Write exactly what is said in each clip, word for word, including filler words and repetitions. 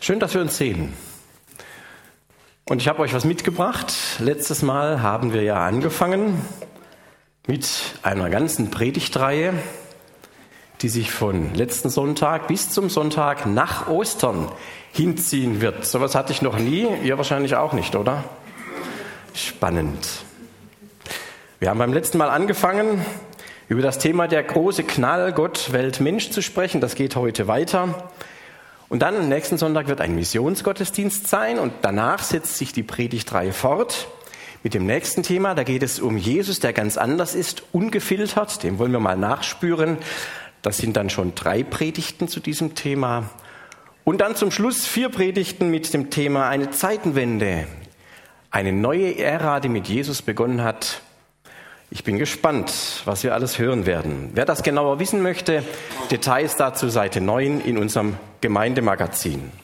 Schön, dass wir uns sehen. Und ich habe euch was mitgebracht. Letztes Mal haben wir ja angefangen mit einer ganzen Predigtreihe, die sich von letzten Sonntag bis zum Sonntag nach Ostern hinziehen wird. So etwas hatte ich noch nie, ihr wahrscheinlich auch nicht, oder? Spannend. Wir haben beim letzten Mal angefangen, über das Thema der große Knall Gott, Welt, Mensch zu sprechen. Das geht heute weiter. Und dann am nächsten Sonntag wird ein Missionsgottesdienst sein und danach setzt sich die Predigtreihe fort mit dem nächsten Thema. Da geht es um Jesus, der ganz anders ist, ungefiltert. Dem wollen wir mal nachspüren. Das sind dann schon drei Predigten zu diesem Thema. Und dann zum Schluss vier Predigten mit dem Thema eine Zeitenwende. Eine neue Ära, die mit Jesus begonnen hat. Ich bin gespannt, was wir alles hören werden. Wer das genauer wissen möchte, Details dazu Seite neun in unserem Gemeindemagazin.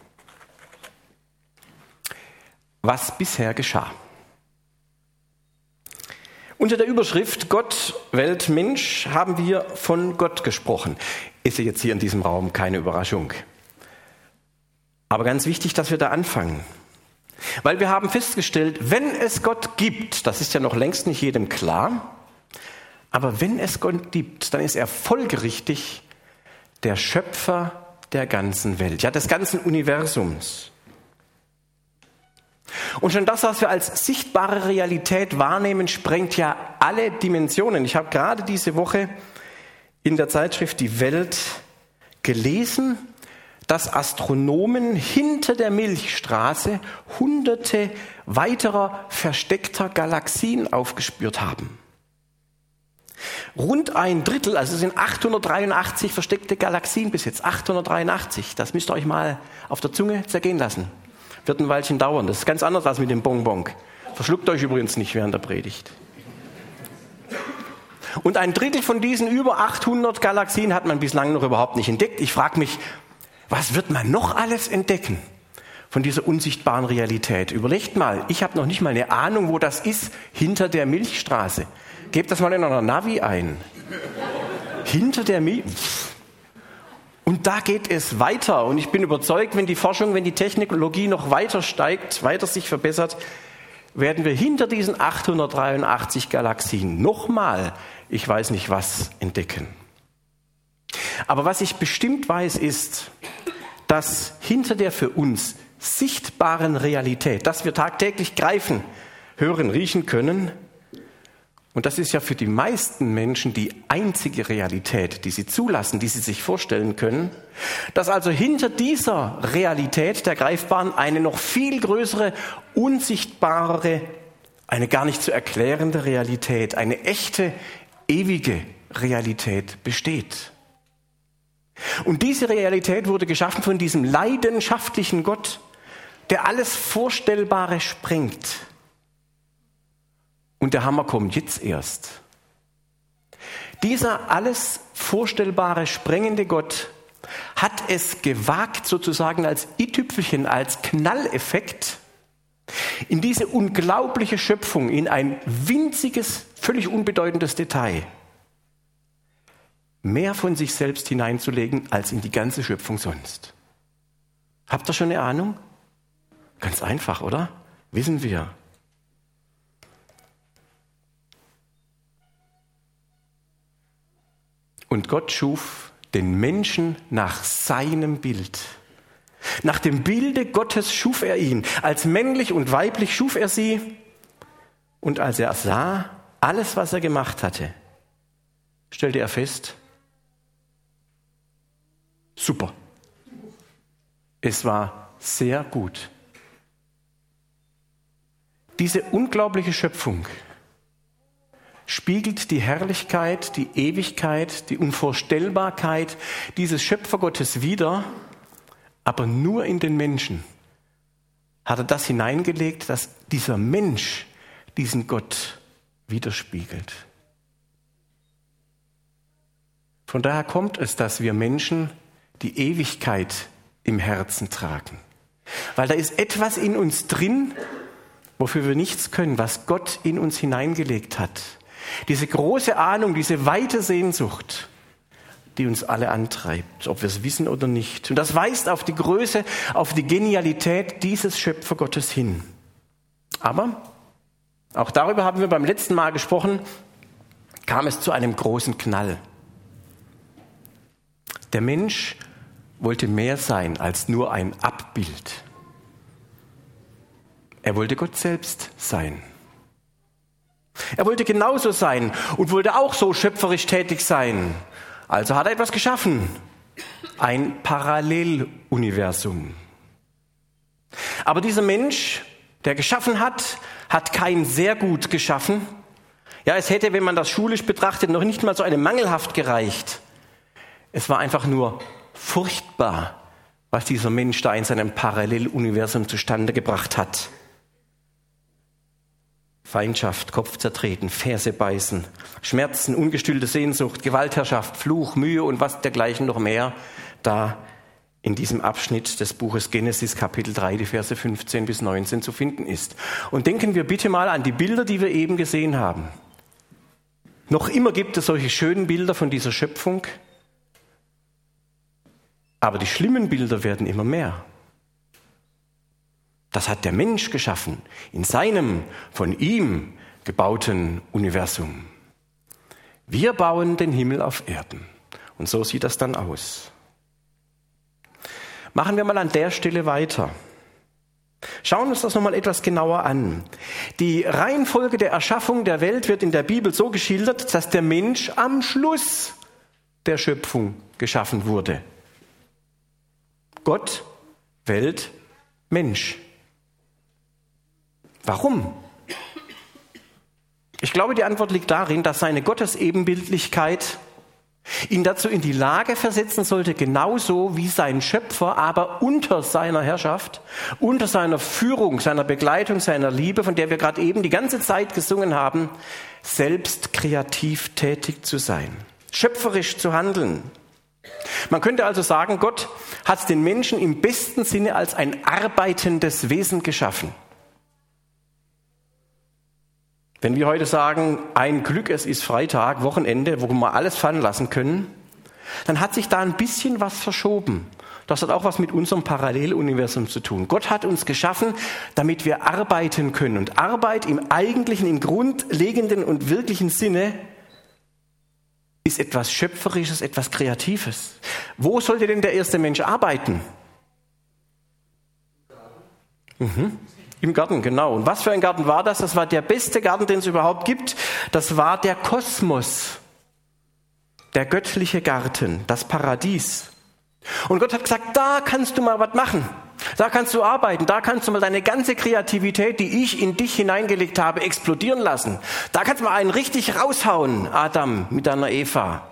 Was bisher geschah. Unter der Überschrift Gott, Welt, Mensch haben wir von Gott gesprochen. Ist ja jetzt hier in diesem Raum keine Überraschung. Aber ganz wichtig, dass wir da anfangen. Weil wir haben festgestellt, wenn es Gott gibt, das ist ja noch längst nicht jedem klar, aber wenn es Gott gibt, dann ist er folgerichtig der Schöpfer der ganzen Welt, ja des ganzen Universums. Und schon das, was wir als sichtbare Realität wahrnehmen, sprengt ja alle Dimensionen. Ich habe gerade diese Woche in der Zeitschrift Die Welt gelesen, dass Astronomen hinter der Milchstraße hunderte weiterer versteckter Galaxien aufgespürt haben. Rund ein Drittel, also es sind achthundertdreiundachtzig versteckte Galaxien bis jetzt, achthundertdreiundachtzig, das müsst ihr euch mal auf der Zunge zergehen lassen. Wird ein Weilchen dauern, das ist ganz anders als mit dem Bonbon. Verschluckt euch übrigens nicht während der Predigt. Und ein Drittel von diesen über achthundert Galaxien hat man bislang noch überhaupt nicht entdeckt. Ich frage mich, was wird man noch alles entdecken von dieser unsichtbaren Realität? Überlegt mal, ich habe noch nicht mal eine Ahnung, wo das ist, hinter der Milchstraße. Gebt das mal in einer Navi ein. Hinter der Milch... Und da geht es weiter. Und ich bin überzeugt, wenn die Forschung, wenn die Technologie noch weiter steigt, weiter sich verbessert, werden wir hinter diesen achthundertdreiundachtzig Galaxien nochmal, ich weiß nicht was, entdecken. Aber was ich bestimmt weiß, ist, dass hinter der für uns sichtbaren Realität, dass wir tagtäglich greifen, hören, riechen können, und das ist ja für die meisten Menschen die einzige Realität, die sie zulassen, die sie sich vorstellen können, dass also hinter dieser Realität der Greifbaren eine noch viel größere, unsichtbarere, eine gar nicht zu erklärende Realität, eine echte, ewige Realität besteht. Und diese Realität wurde geschaffen von diesem leidenschaftlichen Gott, der alles Vorstellbare sprengt. Und der Hammer kommt jetzt erst. Dieser alles Vorstellbare sprengende Gott hat es gewagt, sozusagen als i-Tüpfelchen, als Knalleffekt, in diese unglaubliche Schöpfung, in ein winziges, völlig unbedeutendes Detail, mehr von sich selbst hineinzulegen, als in die ganze Schöpfung sonst. Habt ihr schon eine Ahnung? Ganz einfach, oder? Wissen wir. Und Gott schuf den Menschen nach seinem Bild. Nach dem Bilde Gottes schuf er ihn. Als männlich und weiblich schuf er sie. Und als er sah, alles, was er gemacht hatte, stellte er fest, super. Es war sehr gut. Diese unglaubliche Schöpfung spiegelt die Herrlichkeit, die Ewigkeit, die Unvorstellbarkeit dieses Schöpfergottes wider, aber nur in den Menschen hat er das hineingelegt, dass dieser Mensch diesen Gott widerspiegelt. Von daher kommt es, dass wir Menschen die Ewigkeit im Herzen tragen. Weil da ist etwas in uns drin, wofür wir nichts können, was Gott in uns hineingelegt hat. Diese große Ahnung, diese weite Sehnsucht, die uns alle antreibt, ob wir es wissen oder nicht. Und das weist auf die Größe, auf die Genialität dieses Schöpfergottes hin. Aber, auch darüber haben wir beim letzten Mal gesprochen, kam es zu einem großen Knall. Der Mensch wollte mehr sein als nur ein Abbild. Er wollte Gott selbst sein. Er wollte genauso sein und wollte auch so schöpferisch tätig sein. Also hat er etwas geschaffen. Ein Paralleluniversum. Aber dieser Mensch, der geschaffen hat, hat kein sehr gut geschaffen. Ja, es hätte, wenn man das schulisch betrachtet, noch nicht mal so eine mangelhaft gereicht. Es war einfach nur furchtbar, was dieser Mensch da in seinem Paralleluniversum zustande gebracht hat. Feindschaft, Kopf zertreten, Ferse beißen, Schmerzen, ungestillte Sehnsucht, Gewaltherrschaft, Fluch, Mühe und was dergleichen noch mehr, da in diesem Abschnitt des Buches Genesis Kapitel drei, die Verse fünfzehn bis neunzehn zu finden ist. Und denken wir bitte mal an die Bilder, die wir eben gesehen haben. Noch immer gibt es solche schönen Bilder von dieser Schöpfung, aber die schlimmen Bilder werden immer mehr. Das hat der Mensch geschaffen, in seinem, von ihm gebauten Universum. Wir bauen den Himmel auf Erden. Und so sieht das dann aus. Machen wir mal an der Stelle weiter. Schauen uns das nochmal etwas genauer an. Die Reihenfolge der Erschaffung der Welt wird in der Bibel so geschildert, dass der Mensch am Schluss der Schöpfung geschaffen wurde. Gott, Welt, Mensch. Warum? Ich glaube, die Antwort liegt darin, dass seine Gottesebenbildlichkeit ihn dazu in die Lage versetzen sollte, genauso wie sein Schöpfer, aber unter seiner Herrschaft, unter seiner Führung, seiner Begleitung, seiner Liebe, von der wir gerade eben die ganze Zeit gesungen haben, selbst kreativ tätig zu sein, schöpferisch zu handeln. Man könnte also sagen, Gott hat den Menschen im besten Sinne als ein arbeitendes Wesen geschaffen. Wenn wir heute sagen, ein Glück, es ist Freitag, Wochenende, wo wir alles fallen lassen können, dann hat sich da ein bisschen was verschoben. Das hat auch was mit unserem Paralleluniversum zu tun. Gott hat uns geschaffen, damit wir arbeiten können. Und Arbeit im eigentlichen, im grundlegenden und wirklichen Sinne ist etwas Schöpferisches, etwas Kreatives. Wo sollte denn der erste Mensch arbeiten? Mhm. Im Garten, genau. Und was für ein Garten war das? Das war der beste Garten, den es überhaupt gibt. Das war der Kosmos, der göttliche Garten, das Paradies. Und Gott hat gesagt, da kannst du mal was machen. Da kannst du arbeiten. Da kannst du mal deine ganze Kreativität, die ich in dich hineingelegt habe, explodieren lassen. Da kannst du mal einen richtig raushauen, Adam, mit deiner Eva.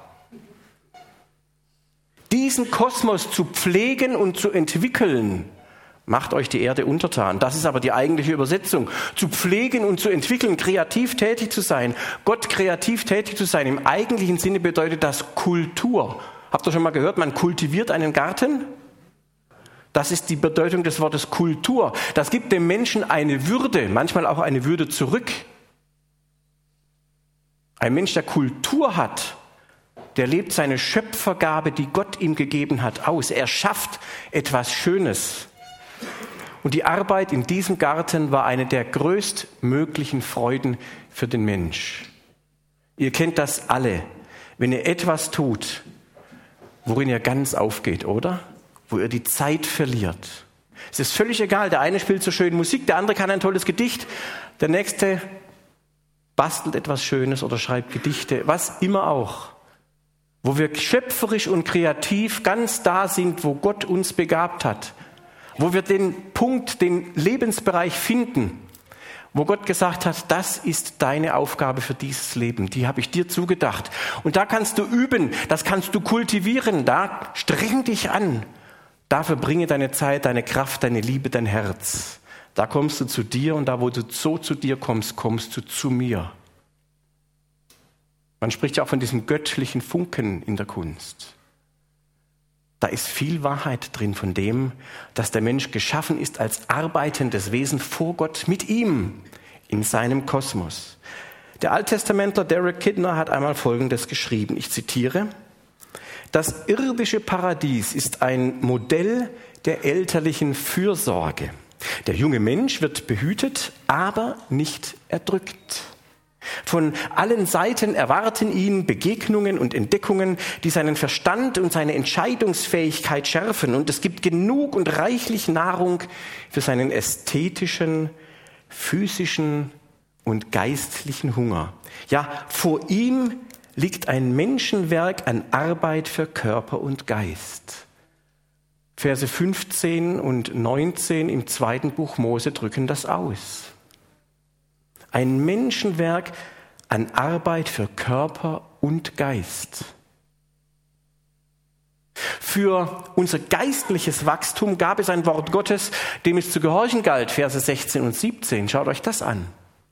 Diesen Kosmos zu pflegen und zu entwickeln, macht euch die Erde untertan. Das ist aber die eigentliche Übersetzung. Zu pflegen und zu entwickeln, kreativ tätig zu sein. Gott kreativ tätig zu sein. Im eigentlichen Sinne bedeutet das Kultur. Habt ihr schon mal gehört, man kultiviert einen Garten? Das ist die Bedeutung des Wortes Kultur. Das gibt dem Menschen eine Würde, manchmal auch eine Würde zurück. Ein Mensch, der Kultur hat, der lebt seine Schöpfergabe, die Gott ihm gegeben hat, aus. Er schafft etwas Schönes. Und die Arbeit in diesem Garten war eine der größtmöglichen Freuden für den Mensch. Ihr kennt das alle, wenn ihr etwas tut, worin ihr ganz aufgeht, oder? Wo ihr die Zeit verliert. Es ist völlig egal, der eine spielt so schön Musik, der andere kann ein tolles Gedicht, der nächste bastelt etwas Schönes oder schreibt Gedichte, was immer auch. Wo wir schöpferisch und kreativ ganz da sind, wo Gott uns begabt hat. Wo wir den Punkt, den Lebensbereich finden, wo Gott gesagt hat, das ist deine Aufgabe für dieses Leben, die habe ich dir zugedacht. Und da kannst du üben, das kannst du kultivieren, da streng dich an. Dafür bringe deine Zeit, deine Kraft, deine Liebe, dein Herz. Da kommst du zu dir und da, wo du so zu dir kommst, kommst du zu mir. Man spricht ja auch von diesem göttlichen Funken in der Kunst. Da ist viel Wahrheit drin von dem, dass der Mensch geschaffen ist als arbeitendes Wesen vor Gott, mit ihm, in seinem Kosmos. Der Alttestamentler Derek Kidner hat einmal Folgendes geschrieben, ich zitiere: Das irdische Paradies ist ein Modell der elterlichen Fürsorge. Der junge Mensch wird behütet, aber nicht erdrückt. Von allen Seiten erwarten ihn Begegnungen und Entdeckungen, die seinen Verstand und seine Entscheidungsfähigkeit schärfen. Und es gibt genug und reichlich Nahrung für seinen ästhetischen, physischen und geistlichen Hunger. Ja, vor ihm liegt ein Menschenwerk an Arbeit für Körper und Geist. Verse fünfzehn und neunzehn im zweiten Buch Mose drücken das aus. Ein Menschenwerk an Arbeit für Körper und Geist. Für unser geistliches Wachstum gab es ein Wort Gottes, dem es zu gehorchen galt, Verse sechzehn und siebzehn. Schaut euch das an.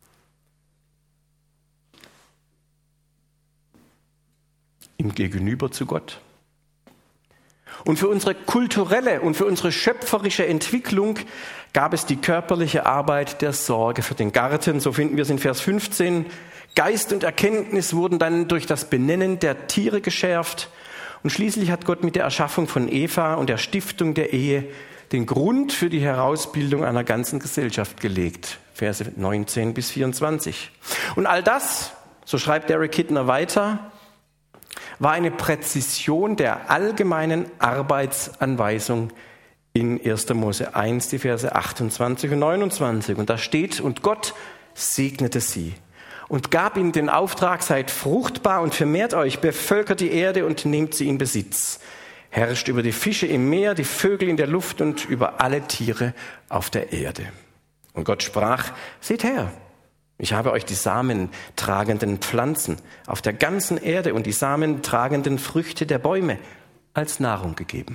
Im Gegenüber zu Gott. Und für unsere kulturelle und für unsere schöpferische Entwicklung gab es die körperliche Arbeit der Sorge für den Garten. So finden wir es in Vers fünfzehn. Geist und Erkenntnis wurden dann durch das Benennen der Tiere geschärft. Und schließlich hat Gott mit der Erschaffung von Eva und der Stiftung der Ehe den Grund für die Herausbildung einer ganzen Gesellschaft gelegt. Verse neunzehn bis vierundzwanzig. Und all das, so schreibt Derek Kidner weiter, war eine Präzision der allgemeinen Arbeitsanweisung in erster Mose eins, die Verse achtundzwanzig und neunundzwanzig. Und da steht, und Gott segnete sie und gab ihnen den Auftrag, seid fruchtbar und vermehrt euch, bevölkert die Erde und nehmt sie in Besitz. Herrscht über die Fische im Meer, die Vögel in der Luft und über alle Tiere auf der Erde. Und Gott sprach, seht her, ich habe euch die samentragenden Pflanzen auf der ganzen Erde und die samentragenden Früchte der Bäume als Nahrung gegeben.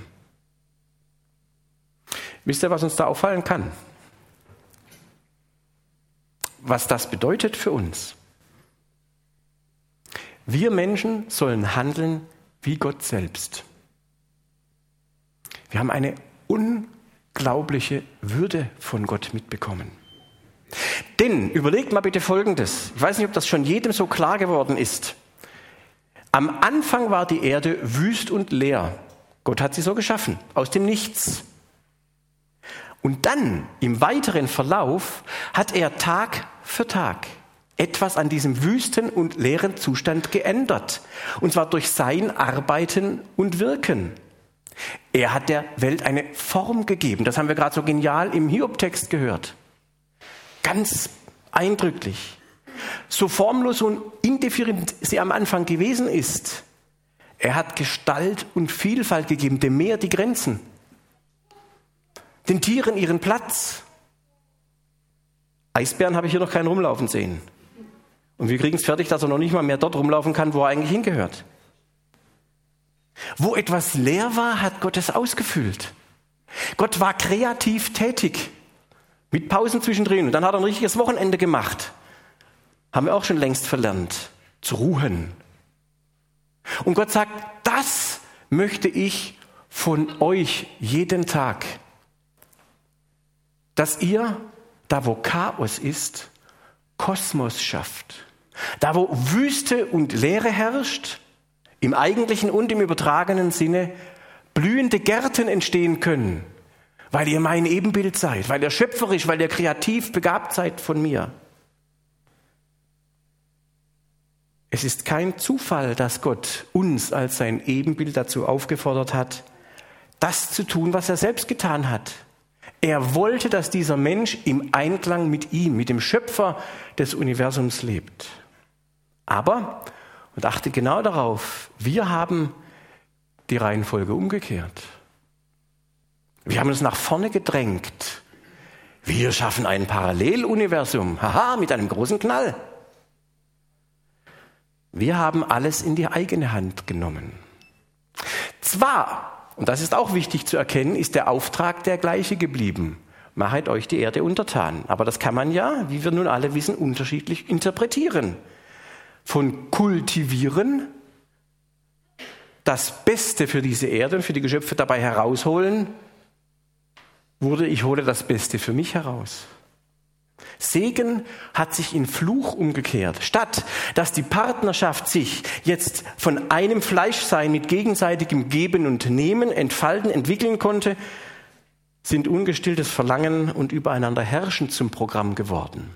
Wisst ihr, was uns da auffallen kann? Was das bedeutet für uns? Wir Menschen sollen handeln wie Gott selbst. Wir haben eine unglaubliche Würde von Gott mitbekommen. Denn, überlegt mal bitte Folgendes, ich weiß nicht, ob das schon jedem so klar geworden ist. Am Anfang war die Erde wüst und leer. Gott hat sie so geschaffen, aus dem Nichts. Und dann, im weiteren Verlauf, hat er Tag für Tag etwas an diesem wüsten und leeren Zustand geändert. Und zwar durch sein Arbeiten und Wirken. Er hat der Welt eine Form gegeben. Das haben wir gerade so genial im Hiob-Text gehört. Ganz eindrücklich. So formlos und indifferent sie am Anfang gewesen ist, er hat Gestalt und Vielfalt gegeben, dem Meer die Grenzen, den Tieren ihren Platz. Eisbären habe ich hier noch keinen rumlaufen sehen. Und wir kriegen es fertig, dass er noch nicht mal mehr dort rumlaufen kann, wo er eigentlich hingehört. Wo etwas leer war, hat Gott es ausgefüllt. Gott war kreativ tätig. Mit Pausen zwischendrin. Und dann hat er ein richtiges Wochenende gemacht. Haben wir auch schon längst verlernt. Zu ruhen. Und Gott sagt, das möchte ich von euch jeden Tag. Dass ihr, da wo Chaos ist, Kosmos schafft. Da wo Wüste und Leere herrscht, im eigentlichen und im übertragenen Sinne, blühende Gärten entstehen können. Weil ihr mein Ebenbild seid, weil ihr schöpferisch, weil ihr kreativ begabt seid von mir. Es ist kein Zufall, dass Gott uns als sein Ebenbild dazu aufgefordert hat, das zu tun, was er selbst getan hat. Er wollte, dass dieser Mensch im Einklang mit ihm, mit dem Schöpfer des Universums lebt. Aber, und achte genau darauf, wir haben die Reihenfolge umgekehrt. Wir haben uns nach vorne gedrängt. Wir schaffen ein Paralleluniversum. Haha, mit einem großen Knall. Wir haben alles in die eigene Hand genommen. Zwar, und das ist auch wichtig zu erkennen, ist der Auftrag der gleiche geblieben. Machet euch die Erde untertan. Aber das kann man ja, wie wir nun alle wissen, unterschiedlich interpretieren. Von kultivieren, das Beste für diese Erde und für die Geschöpfe dabei herausholen, wurde, ich hole das Beste für mich heraus. Segen hat sich in Fluch umgekehrt. Statt dass die Partnerschaft sich jetzt von einem Fleischsein mit gegenseitigem Geben und Nehmen entfalten, entwickeln konnte, sind ungestilltes Verlangen und übereinander herrschen zum Programm geworden.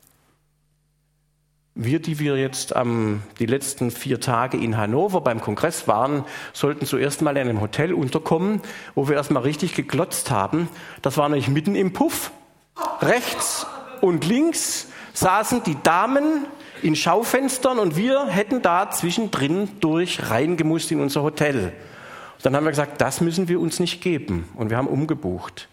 Wir, die wir jetzt ähm, die letzten vier Tage in Hannover beim Kongress waren, sollten zuerst mal in einem Hotel unterkommen, wo wir erstmal richtig geglotzt haben. Das war nämlich mitten im Puff. Rechts und links saßen die Damen in Schaufenstern und wir hätten da zwischendrin durch reingemusst in unser Hotel. Dann haben wir gesagt, das müssen wir uns nicht geben. Und wir haben umgebucht.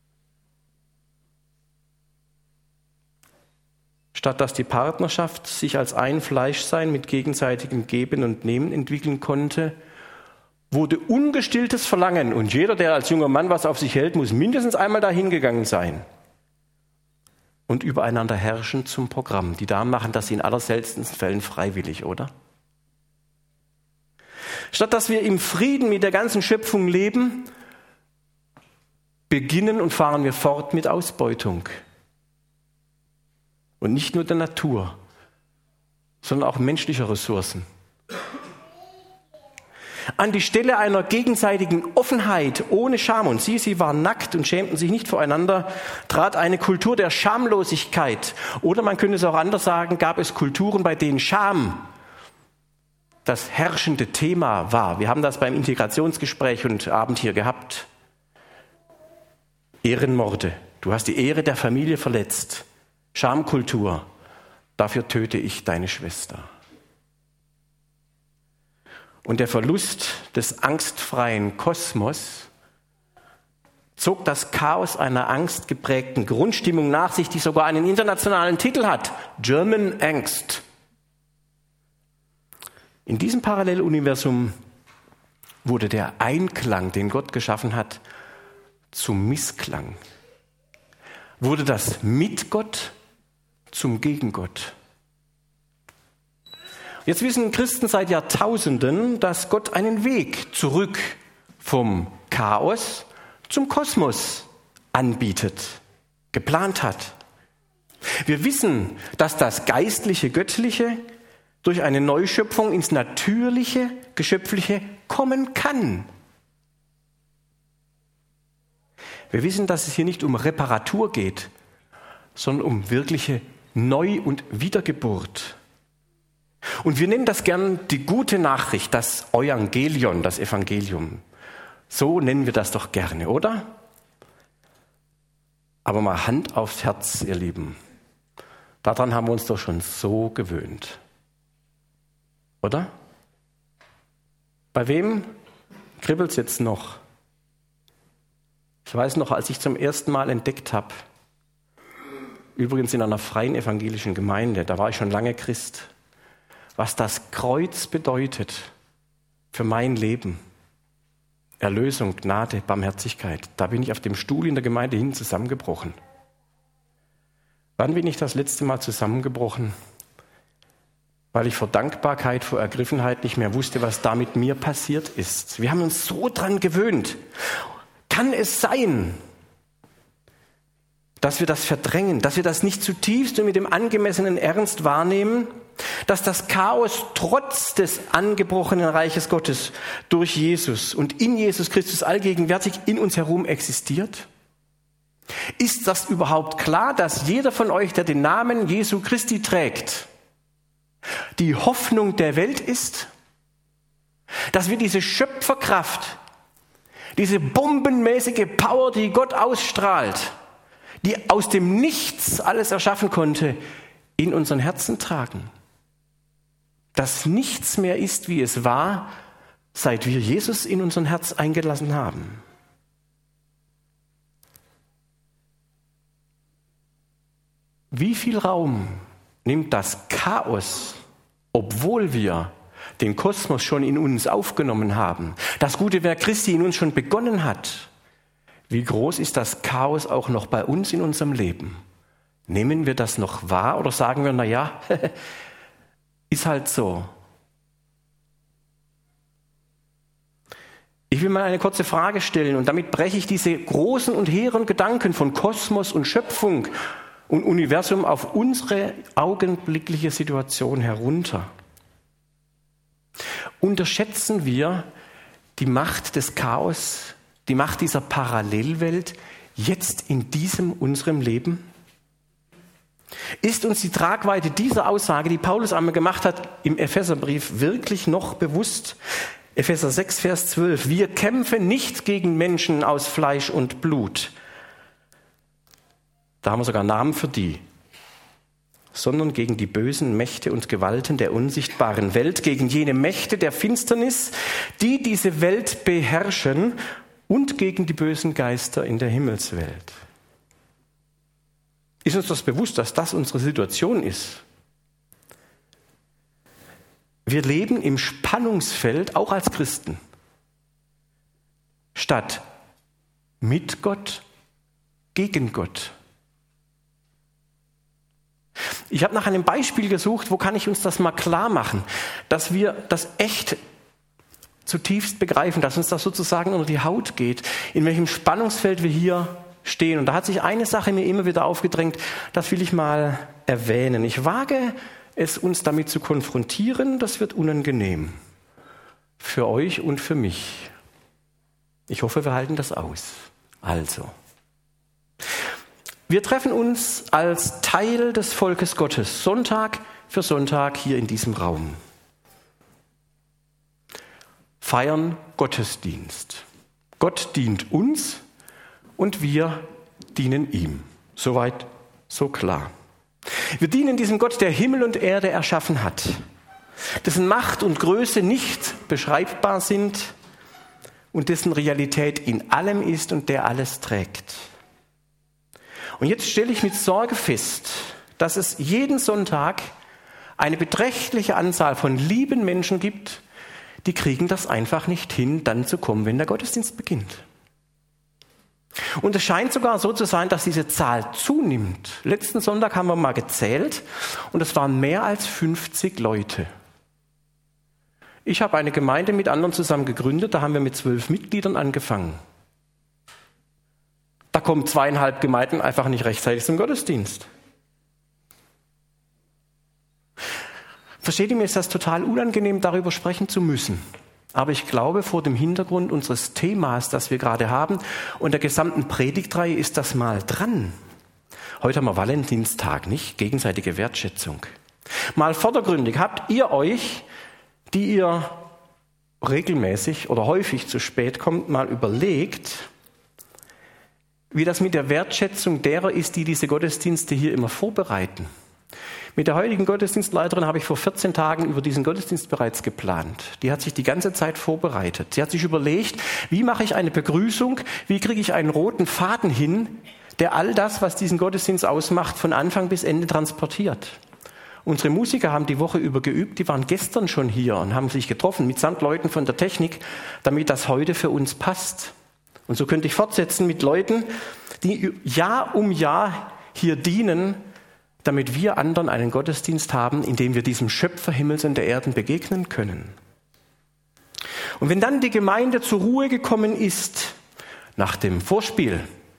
Statt dass die Partnerschaft sich als ein Fleischsein mit gegenseitigem Geben und Nehmen entwickeln konnte, wurde ungestilltes Verlangen, und jeder, der als junger Mann was auf sich hält, muss mindestens einmal dahin gegangen sein, und übereinander herrschen zum Programm. Die Damen machen das in allerseltensten Fällen freiwillig, oder? Statt dass wir im Frieden mit der ganzen Schöpfung leben, beginnen und fahren wir fort mit Ausbeutung. Und nicht nur der Natur, sondern auch menschlicher Ressourcen. An die Stelle einer gegenseitigen Offenheit ohne Scham, und sie, sie waren nackt und schämten sich nicht voreinander, trat eine Kultur der Schamlosigkeit. Oder man könnte es auch anders sagen, gab es Kulturen, bei denen Scham das herrschende Thema war. Wir haben das beim Integrationsgespräch und Abend hier gehabt. Ehrenmorde. Du hast die Ehre der Familie verletzt. Schamkultur. Dafür töte ich deine Schwester. Und der Verlust des angstfreien Kosmos zog das Chaos einer angstgeprägten Grundstimmung nach sich, die sogar einen internationalen Titel hat: German Angst. In diesem Paralleluniversum wurde der Einklang, den Gott geschaffen hat, zum Missklang. Wurde das mit Gott zum Gegengott. Jetzt wissen Christen seit Jahrtausenden, dass Gott einen Weg zurück vom Chaos zum Kosmos anbietet, geplant hat. Wir wissen, dass das Geistliche, Göttliche durch eine Neuschöpfung ins Natürliche, Geschöpfliche kommen kann. Wir wissen, dass es hier nicht um Reparatur geht, sondern um wirkliche Neu- und Wiedergeburt. Und wir nennen das gern die gute Nachricht, das Euangelion, das Evangelium. So nennen wir das doch gerne, oder? Aber mal Hand aufs Herz, ihr Lieben. Daran haben wir uns doch schon so gewöhnt. Oder? Bei wem kribbelt es jetzt noch? Ich weiß noch, als ich zum ersten Mal entdeckt habe, übrigens in einer freien evangelischen Gemeinde, da war ich schon lange Christ, was das Kreuz bedeutet für mein Leben. Erlösung, Gnade, Barmherzigkeit. Da bin ich auf dem Stuhl in der Gemeinde hin zusammengebrochen. Wann bin ich das letzte Mal zusammengebrochen? Weil ich vor Dankbarkeit, vor Ergriffenheit nicht mehr wusste, was da mit mir passiert ist. Wir haben uns so dran gewöhnt. Kann es sein, dass wir das verdrängen, dass wir das nicht zutiefst und mit dem angemessenen Ernst wahrnehmen, dass das Chaos trotz des angebrochenen Reiches Gottes durch Jesus und in Jesus Christus allgegenwärtig in uns herum existiert? Ist das überhaupt klar, dass jeder von euch, der den Namen Jesu Christi trägt, die Hoffnung der Welt ist? Dass wir diese Schöpferkraft, diese bombenmäßige Power, die Gott ausstrahlt, die aus dem Nichts alles erschaffen konnte, in unseren Herzen tragen. Dass nichts mehr ist, wie es war, seit wir Jesus in unser Herz eingelassen haben. Wie viel Raum nimmt das Chaos, obwohl wir den Kosmos schon in uns aufgenommen haben, das gute Werk Christi in uns schon begonnen hat? Wie groß ist das Chaos auch noch bei uns in unserem Leben? Nehmen wir das noch wahr oder sagen wir, na ja, ist halt so? Ich will mal eine kurze Frage stellen und damit breche ich diese großen und hehren Gedanken von Kosmos und Schöpfung und Universum auf unsere augenblickliche Situation herunter. Unterschätzen wir die Macht des Chaos, die Macht dieser Parallelwelt jetzt in diesem unserem Leben? Ist uns die Tragweite dieser Aussage, die Paulus einmal gemacht hat im Epheserbrief, wirklich noch bewusst? Epheser sechs, Vers zwölf. Wir kämpfen nicht gegen Menschen aus Fleisch und Blut. Da haben wir sogar Namen für die. Sondern gegen die bösen Mächte und Gewalten der unsichtbaren Welt, gegen jene Mächte der Finsternis, die diese Welt beherrschen, und gegen die bösen Geister in der Himmelswelt. Ist uns das bewusst, dass das unsere Situation ist? Wir leben im Spannungsfeld, auch als Christen. Statt mit Gott, gegen Gott. Ich habe nach einem Beispiel gesucht, wo kann ich uns das mal klar machen, dass wir das echt zutiefst begreifen, dass uns das sozusagen unter die Haut geht, in welchem Spannungsfeld wir hier stehen. Und da hat sich eine Sache mir immer wieder aufgedrängt, das will ich mal erwähnen. Ich wage es, uns damit zu konfrontieren, das wird unangenehm. Für euch und für mich. Ich hoffe, wir halten das aus. Also, wir treffen uns als Teil des Volkes Gottes, Sonntag für Sonntag hier in diesem Raum. Feiern Gottesdienst. Gott dient uns und wir dienen ihm. Soweit, so klar. Wir dienen diesem Gott, der Himmel und Erde erschaffen hat, dessen Macht und Größe nicht beschreibbar sind und dessen Realität in allem ist und der alles trägt. Und jetzt stelle ich mit Sorge fest, dass es jeden Sonntag eine beträchtliche Anzahl von lieben Menschen gibt, die kriegen das einfach nicht hin, dann zu kommen, wenn der Gottesdienst beginnt. Und es scheint sogar so zu sein, dass diese Zahl zunimmt. Letzten Sonntag haben wir mal gezählt und es waren mehr als fünfzig Leute. Ich habe eine Gemeinde mit anderen zusammen gegründet, da haben wir mit zwölf Mitgliedern angefangen. Da kommen zweieinhalb Gemeinden einfach nicht rechtzeitig zum Gottesdienst. Versteht ihr, mir ist das total unangenehm, darüber sprechen zu müssen. Aber ich glaube, vor dem Hintergrund unseres Themas, das wir gerade haben, und der gesamten Predigtreihe ist das mal dran. Heute haben wir Valentinstag, nicht? Gegenseitige Wertschätzung. Mal vordergründig, habt ihr euch, die ihr regelmäßig oder häufig zu spät kommt, mal überlegt, wie das mit der Wertschätzung derer ist, die diese Gottesdienste hier immer vorbereiten? Mit der heutigen Gottesdienstleiterin habe ich vor vierzehn Tagen über diesen Gottesdienst bereits geplant. Die hat sich die ganze Zeit vorbereitet. Sie hat sich überlegt, wie mache ich eine Begrüßung, wie kriege ich einen roten Faden hin, der all das, was diesen Gottesdienst ausmacht, von Anfang bis Ende transportiert. Unsere Musiker haben die Woche über geübt, die waren gestern schon hier und haben sich getroffen, mitsamt Leuten von der Technik, damit das heute für uns passt. Und so könnte ich fortsetzen mit Leuten, die Jahr um Jahr hier dienen, damit wir anderen einen Gottesdienst haben, in dem wir diesem Schöpfer Himmels und der Erden begegnen können. Und wenn dann die Gemeinde zur Ruhe gekommen ist, nach dem Vorspiel,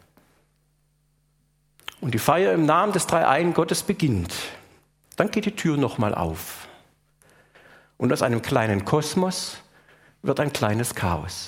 und die Feier im Namen des Dreieinen Gottes beginnt, dann geht die Tür nochmal auf. Und aus einem kleinen Kosmos wird ein kleines Chaos.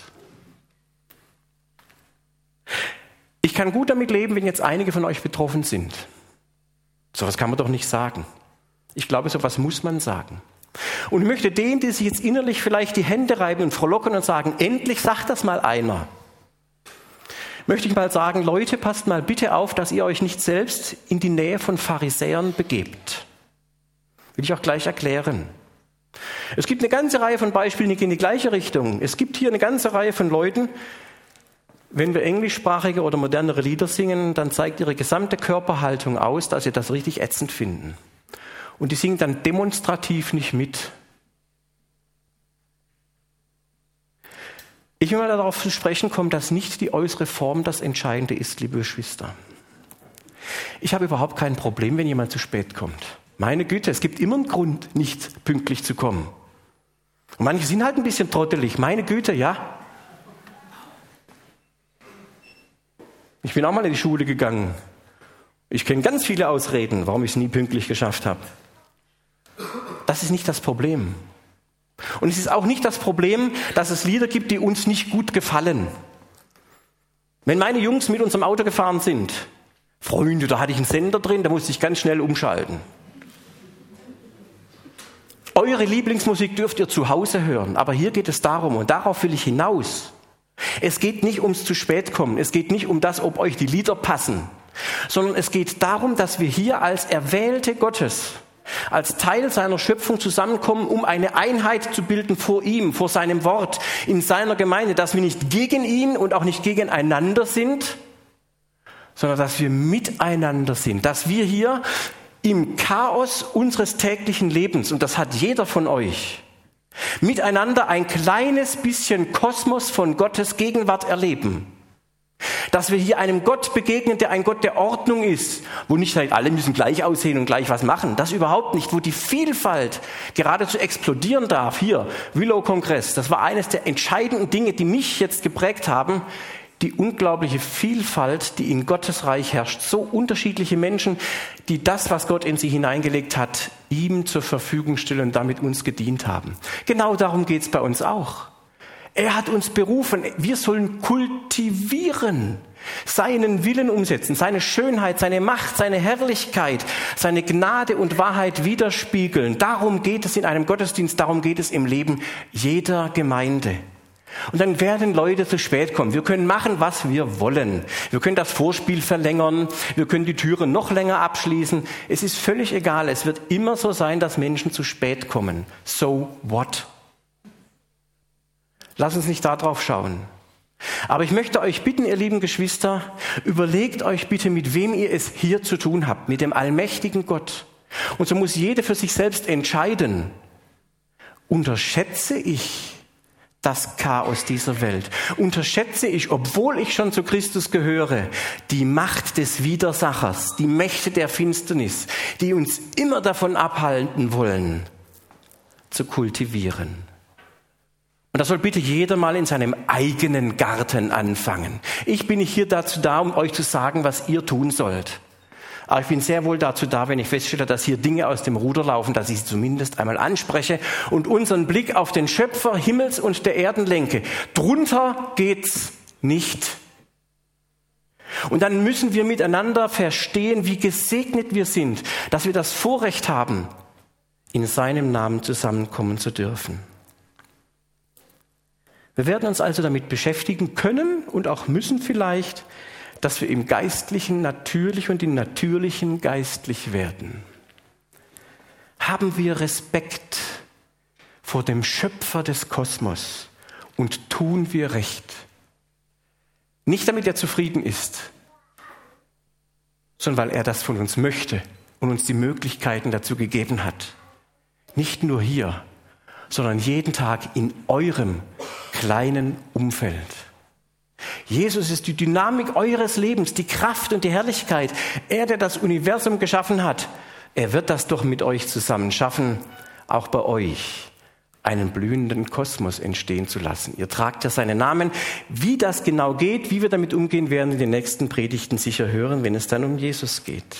Ich kann gut damit leben, wenn jetzt einige von euch betroffen sind. So was kann man doch nicht sagen. Ich glaube, so was muss man sagen. Und ich möchte denen, die sich jetzt innerlich vielleicht die Hände reiben und frohlocken und sagen, endlich sagt das mal einer, möchte ich mal sagen, Leute, passt mal bitte auf, dass ihr euch nicht selbst in die Nähe von Pharisäern begebt. Will ich auch gleich erklären. Es gibt eine ganze Reihe von Beispielen, die gehen in die gleiche Richtung. Es gibt hier eine ganze Reihe von Leuten, wenn wir englischsprachige oder modernere Lieder singen, dann zeigt ihre gesamte Körperhaltung aus, dass sie das richtig ätzend finden. Und die singen dann demonstrativ nicht mit. Ich will mal darauf zu sprechen kommen, dass nicht die äußere Form das Entscheidende ist, liebe Geschwister. Ich habe überhaupt kein Problem, wenn jemand zu spät kommt. Meine Güte, es gibt immer einen Grund, nicht pünktlich zu kommen. Und manche sind halt ein bisschen trottelig. Meine Güte, ja. Ich bin auch mal in die Schule gegangen Ich kenne ganz viele Ausreden, warum ich es nie pünktlich geschafft habe. Das ist nicht das Problem. Und es ist auch nicht das Problem, dass es Lieder gibt, die uns nicht gut gefallen. Wenn meine Jungs mit unserem Auto gefahren sind, Freunde, da hatte ich einen Sender drin, da musste ich ganz schnell umschalten. Eure Lieblingsmusik dürft ihr zu Hause hören, aber hier geht es darum, und darauf will ich hinaus. Es geht nicht ums zu spät kommen, es geht nicht um das, ob euch die Lieder passen, sondern es geht darum, dass wir hier als Erwählte Gottes, als Teil seiner Schöpfung zusammenkommen, um eine Einheit zu bilden vor ihm, vor seinem Wort, in seiner Gemeinde, dass wir nicht gegen ihn und auch nicht gegeneinander sind, sondern dass wir miteinander sind, dass wir hier im Chaos unseres täglichen Lebens, und das hat jeder von euch, miteinander ein kleines bisschen Kosmos von Gottes Gegenwart erleben. Dass wir hier einem Gott begegnen, der ein Gott der Ordnung ist, wo nicht halt alle müssen gleich aussehen und gleich was machen. Das überhaupt nicht, wo die Vielfalt geradezu explodieren darf. Hier, Willow-Kongress, das war eines der entscheidenden Dinge, die mich jetzt geprägt haben. Die unglaubliche Vielfalt, die in Gottes Reich herrscht. So unterschiedliche Menschen, die das, was Gott in sie hineingelegt hat, ihm zur Verfügung stellen und damit uns gedient haben. Genau darum geht's bei uns auch. Er hat uns berufen, wir sollen kultivieren, seinen Willen umsetzen, seine Schönheit, seine Macht, seine Herrlichkeit, seine Gnade und Wahrheit widerspiegeln. Darum geht es in einem Gottesdienst, darum geht es im Leben jeder Gemeinde. Und dann werden Leute zu spät kommen. Wir können machen, was wir wollen. Wir können das Vorspiel verlängern, wir können die Türen noch länger abschließen. Es ist völlig egal, es wird immer so sein, dass Menschen zu spät kommen. So what? Lass uns nicht da drauf schauen. Aber ich möchte euch bitten, ihr lieben Geschwister, überlegt euch bitte, mit wem ihr es hier zu tun habt, mit dem allmächtigen Gott. Und so muss jeder für sich selbst entscheiden, unterschätze ich das Chaos dieser Welt? Unterschätze ich, obwohl ich schon zu Christus gehöre, die Macht des Widersachers, die Mächte der Finsternis, die uns immer davon abhalten wollen, zu kultivieren? Und das soll bitte jeder mal in seinem eigenen Garten anfangen. Ich bin nicht hier dazu da, um euch zu sagen, was ihr tun sollt. Aber ich bin sehr wohl dazu da, wenn ich feststelle, dass hier Dinge aus dem Ruder laufen, dass ich sie zumindest einmal anspreche und unseren Blick auf den Schöpfer Himmels und der Erden lenke. Drunter geht's nicht. Und dann müssen wir miteinander verstehen, wie gesegnet wir sind, dass wir das Vorrecht haben, in seinem Namen zusammenkommen zu dürfen. Wir werden uns also damit beschäftigen können und auch müssen vielleicht, dass wir im Geistlichen natürlich und im Natürlichen geistlich werden. Haben wir Respekt vor dem Schöpfer des Kosmos und tun wir Recht. Nicht damit er zufrieden ist, sondern weil er das von uns möchte und uns die Möglichkeiten dazu gegeben hat. Nicht nur hier, sondern jeden Tag in eurem kleinen Umfeld. Jesus ist die Dynamik eures Lebens, die Kraft und die Herrlichkeit. Er, der das Universum geschaffen hat, er wird das doch mit euch zusammen schaffen, auch bei euch einen blühenden Kosmos entstehen zu lassen. Ihr tragt ja seinen Namen. Wie das genau geht, wie wir damit umgehen, werden in den nächsten Predigten sicher hören, wenn es dann um Jesus geht.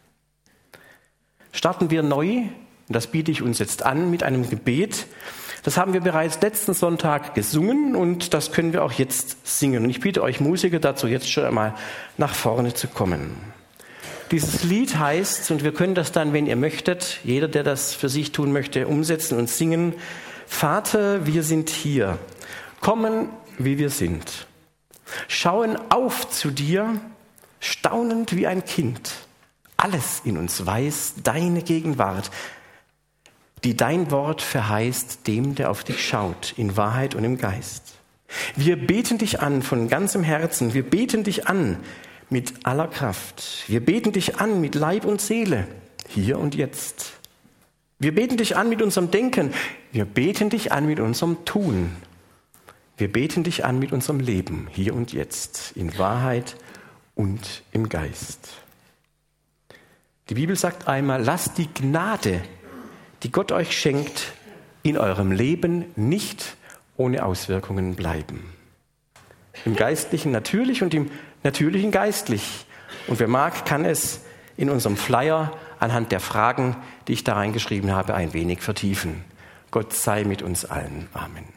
Starten wir neu, und das biete ich uns jetzt an, mit einem Gebet. Das haben wir bereits letzten Sonntag gesungen und das können wir auch jetzt singen. Und ich bitte euch Musiker dazu, jetzt schon einmal nach vorne zu kommen. Dieses Lied heißt, und wir können das dann, wenn ihr möchtet, jeder, der das für sich tun möchte, umsetzen und singen: Vater, wir sind hier, kommen, wie wir sind, schauen auf zu dir, staunend wie ein Kind. Alles in uns weiß deine Gegenwart, die dein Wort verheißt dem, der auf dich schaut, in Wahrheit und im Geist. Wir beten dich an von ganzem Herzen, wir beten dich an mit aller Kraft. Wir beten dich an mit Leib und Seele, hier und jetzt. Wir beten dich an mit unserem Denken, wir beten dich an mit unserem Tun. Wir beten dich an mit unserem Leben, hier und jetzt, in Wahrheit und im Geist. Die Bibel sagt einmal, lasst die Gnade, die Gott euch schenkt, in eurem Leben nicht ohne Auswirkungen bleiben. Im Geistlichen natürlich und im Natürlichen geistlich. Und wer mag, kann es in unserem Flyer anhand der Fragen, die ich da reingeschrieben habe, ein wenig vertiefen. Gott sei mit uns allen. Amen.